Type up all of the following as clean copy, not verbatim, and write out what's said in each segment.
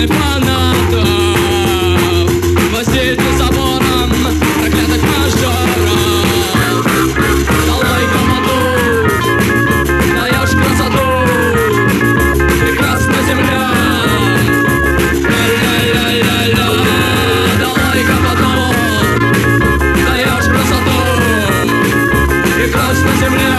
бетонных фанатов воздействует забором проклятых мажоров. Долой громаду, даешь красоту, прекрасна земля. Ля-ля-ля-ля-ля. Долой громаду, даешь красоту, прекрасна земля.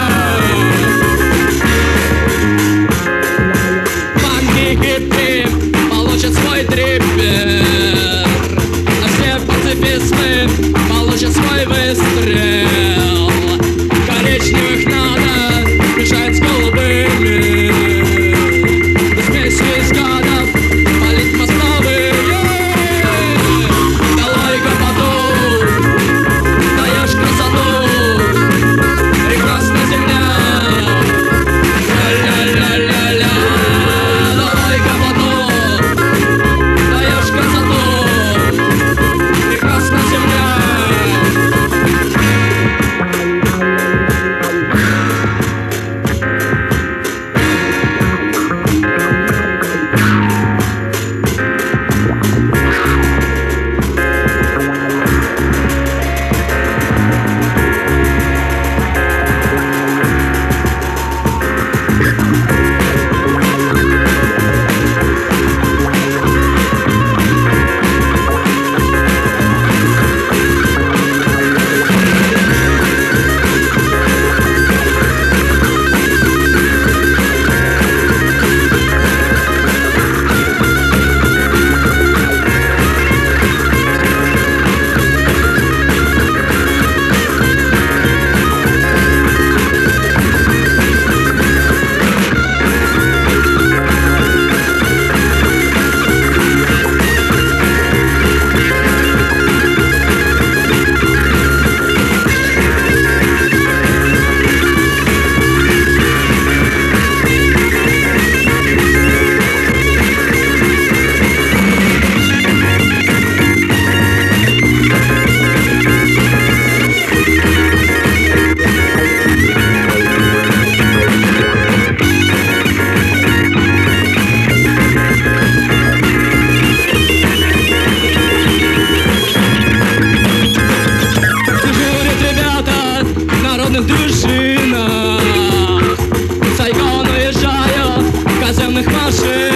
Получат свой трипер, а все пацифисты получат свой выстрел. Коричневых надо мешать с голубыми, смесью из гадов палить мостовые. Долой гопоту, даешь красоту, прекрасна земля. Ля-ля-ля-ля-ля. Долой гопоту, даешь красоту, прекрасна земля. Дружина, Сайгон уезжаю в казенных машинах.